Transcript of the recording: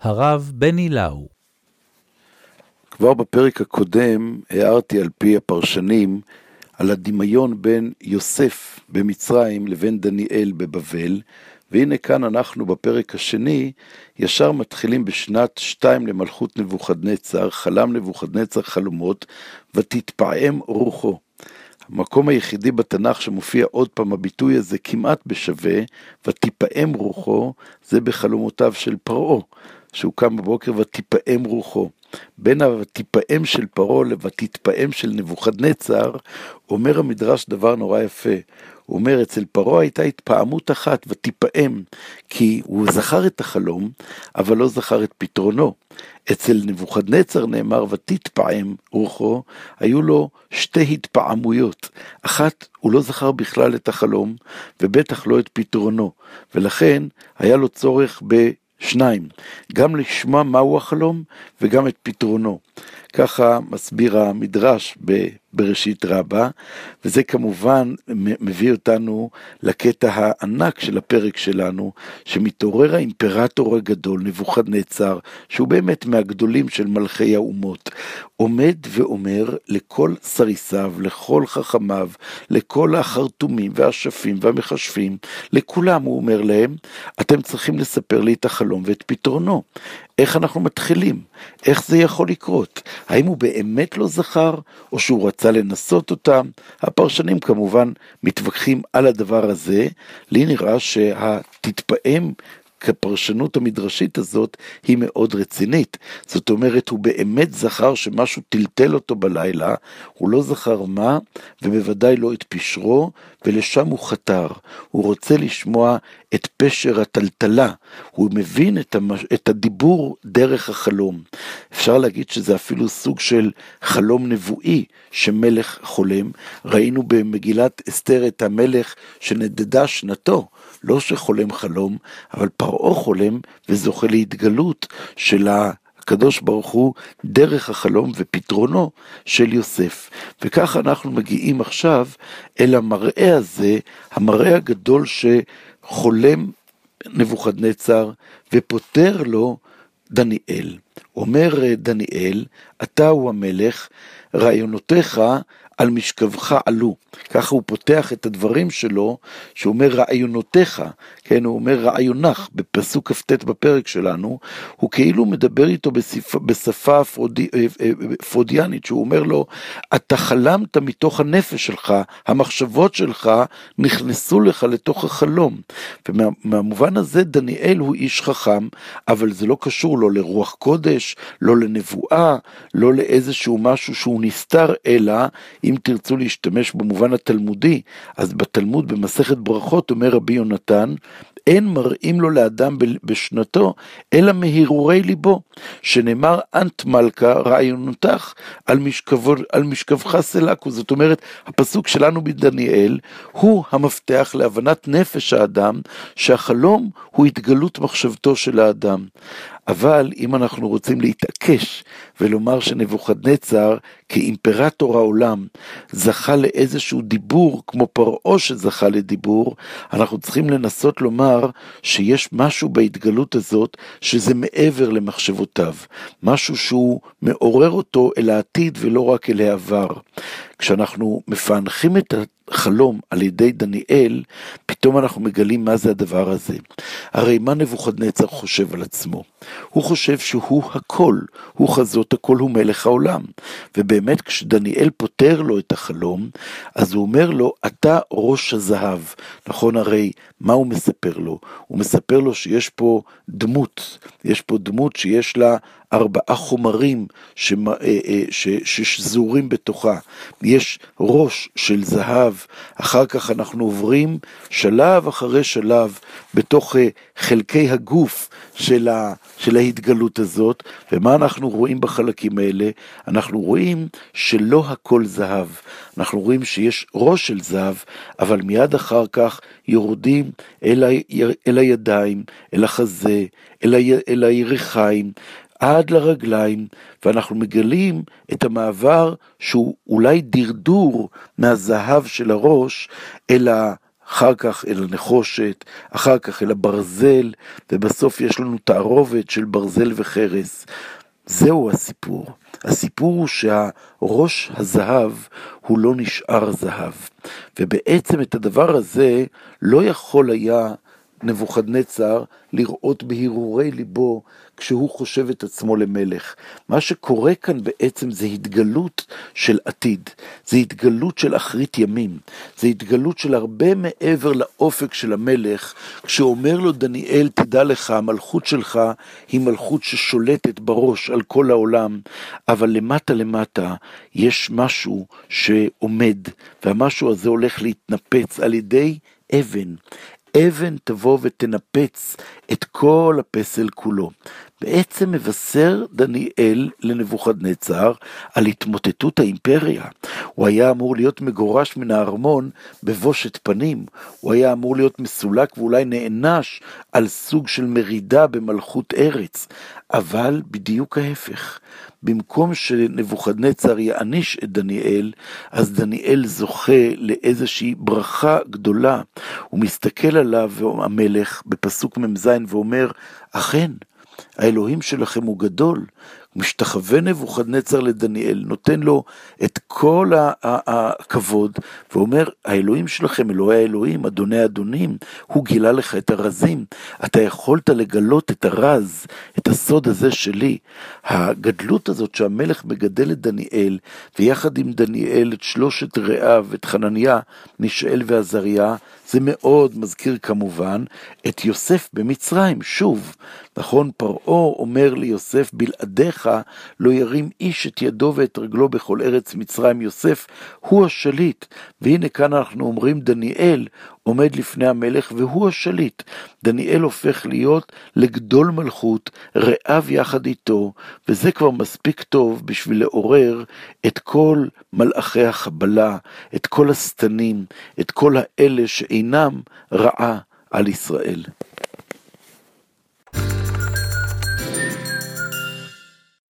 הרב בני לאו. כבר בפרק הקודם הערתי על פי הפרשנים על הדמיון בין יוסף במצרים לבין דניאל בבבל, והנה כאן אנחנו בפרק השני ישר מתחילים בשנת 2 למלכות נבוכדנצר. חלם נבוכדנצר חלומות ותתפעם רוחו. המקום היחידי בתנ"ך שמופיע עוד פעם הביטוי הזה כמעט בשווה, ותתפעם רוחו, זה בחלומותיו של פרעה, שהוא קם בבוקר ותתפעם רוחו. בין ה"ותתפעם" של פרעה ל"ותתפעם" של נבוכדנצר, אומר המדרש דבר נורא יפה. הוא אומר, אצל פרעה הייתה התפעמות אחת, ותתפעם, כי הוא זכר את החלום, אבל לא זכר את פתרונו. אצל נבוכדנצר נאמר, ותתפעם רוחו, היו לו שתי התפעמויות. אחת, הוא לא זכר בכלל את החלום, ובטח לא את פתרונו. ולכן היה לו צורך בשניים, גם לשמוע מהו החלום, וגם את פתרונו. ככה מסביר המדרש בראשית רבה, וזה כמובן מביא אותנו לקטע הענק של הפרק שלנו, שמתעורר האימפרטור הגדול, נבוכדנצר, שהוא באמת מהגדולים של מלכי האומות, עומד ואומר לכל סריסיו, לכל חכמיו, לכל החרטומים והשפים והמחשפים, לכולם הוא אומר להם, אתם צריכים לספר לי את החלום ואת פתרונו. איך אנחנו מתחילים? איך זה יכול לקרות? האם הוא באמת לא זכר, או שהוא רצה לנסות אותם? הפרשנים כמובן מתווכחים על הדבר הזה. לי נראה שהתתפעם כפרשנות המדרשית הזאת היא מאוד רצינית. זאת אומרת, הוא באמת זכר שמשהו טלטל אותו בלילה, הוא לא זכר מה, ובוודאי לא את פשרו, ולשם הוא חתר. הוא רוצה לשמוע את פשר הטלטלה, הוא מבין את הדיבור דרך החלום. אפשר להגיד שזה אפילו סוג של חלום נבואי שמלך חולם. ראינו במגילת אסתר את המלך שנדדה שנתו, לא שחולם חלום, אבל פרעה חולם וזוכה להתגלות של הקדוש ברוך הוא דרך החלום ופתרונו של יוסף. וכך אנחנו מגיעים עכשיו אל המראה הזה, המראה הגדול שחולם נבוכדנצר ופותר לו דניאל. אומר דניאל, אתה הוא המלך, רעיונותיך על משכבך עלו. ככה הוא פותח את הדברים שלו, שהוא אומר רעיונותיך, כן, הוא אומר רעיונך, בפסוק כ"ט בפרק שלנו, הוא כאילו מדבר איתו בשפה פרודיאנית, שהוא אומר לו, אתה חלמת מתוך הנפש שלך, המחשבות שלך נכנסו לך לתוך החלום. ומהמובן הזה דניאל הוא איש חכם, אבל זה לא קשור לא לרוח קודש, לא לנבואה, לא לאיזשהו משהו שהוא נסתר, אלא אם תרצו להשתמש במובן התלמודי, אז בתלמוד במסכת ברכות אומר רבי יונתן, אין מראים לו לאדם בשנתו, אלא מהירורי ליבו, שנאמר אנט מלכה רעיונותך על משכבך סלקו. זאת אומרת, הפסוק שלנו בדניאל הוא המפתח להבנת נפש האדם, שהחלום הוא התגלות מחשבתו של האדם. אבל אם אנחנו רוצים להתעקש ולומר שנבוכדנצר כאימפרטור העולם זכה לאיזשהו דיבור כמו פרעה שזכה לדיבור, אנחנו צריכים לנסות לומר שיש משהו בהתגלות הזאת שזה מעבר למחשבותיו, משהו שהוא מעורר אותו אל העתיד ולא רק אל העבר. כשאנחנו מפענחים את החלום על ידי דניאל, פתאום אנחנו מגלים מה זה הדבר הזה. הרי מה נבוכדנצר חושב על עצמו? הוא חושב שהוא הכל, הוא חזות הכל, הוא מלך העולם. ובאמת כשדניאל פותר לו את החלום, אז הוא אומר לו, אתה ראש הזהב. נכון, הרי מה הוא מספר לו? הוא מספר לו שיש פה דמות, יש פה דמות שיש לה 4 חומרים ששזורים בתוכה. יש ראש של זהב, אחר כך אנחנו עוברים שלב אחרי שלב בתוך חלקי הגוף של ההתגלות הזאת, ומה אנחנו רואים בחלקים האלה? אנחנו רואים שלא הכל זהב, אנחנו רואים שיש ראש של זהב, אבל מיד אחר כך יורדים אל הידיים, אל החזה, אל הירכיים, עד לרגליים, ואנחנו מגלים את המעבר שהוא אולי דרדור מהזהב של הראש אל אחר כך אל הנחושת, אחר כך אל הברזל, ובסוף יש לנו תערובת של ברזל וחרס. זהו הסיפור. הסיפור הוא שהראש הזהב הוא לא נשאר זהב. ובעצם את הדבר הזה לא יכול היה נבוכדנצר לראות בהרהורי ליבו כשהוא חושב את עצמו למלך. מה שקורה כאן בעצם זה התגלות של עתיד, זה התגלות של אחרית ימים, זה התגלות של הרבה מעבר לאופק של המלך, כשאומר לו דניאל, תדע לך, המלכות שלך היא מלכות ששולטת בראש על כל העולם, אבל למטה למטה יש משהו שעומד, והמשהו הזה הולך להתנפץ על ידי אבן. אבן תבוא ותנפץ את כל הפסל כולו. בעצם מבשר דניאל לנבוכדנצר על התמוטטות האימפריה. הוא היה אמור להיות מגורש מן הארמון בבושת פנים. הוא היה אמור להיות מסולק ואולי נענש על סוג של מרידה במלכות ארץ. אבל בדיוק ההפך. במקום שנבוכדנצר יעניש את דניאל, אז דניאל זוכה לאיזושהי ברכה גדולה. הוא מסתכל עליו המלך בפסוק ממז ואומר, אכן, האלוהים שלכם הוא גדול. משתחווה נבוכדנצר לדניאל, נותן לו את כל הכבוד, ואומר, האלוהים שלכם, אלוהי האלוהים, אדוני האדונים, הוא גילה לך את הרזים, אתה יכולת לגלות את הרז, את הסוד הזה שלי. הגדלות הזאת שהמלך מגדל את דניאל, ויחד עם דניאל את שלושת רעיו, את חנניה, מישאל ועזריה, זה מאוד מזכיר כמובן את יוסף במצרים, שוב, נכון, פרעה אומר ליוסף, בלעדיך לא ירים איש את ידו ואת רגלו בכל ארץ מצרים. יוסף הוא השליט, והנה כאן אנחנו אומרים דניאל עומד לפני המלך והוא השליט. דניאל הופך להיות לגדול מלכות, רעיו יחד איתו, וזה כבר מספיק טוב בשביל לעורר את כל מלאכי החבלה, את כל הסתנים, את כל האלה שאינם רעה על ישראל.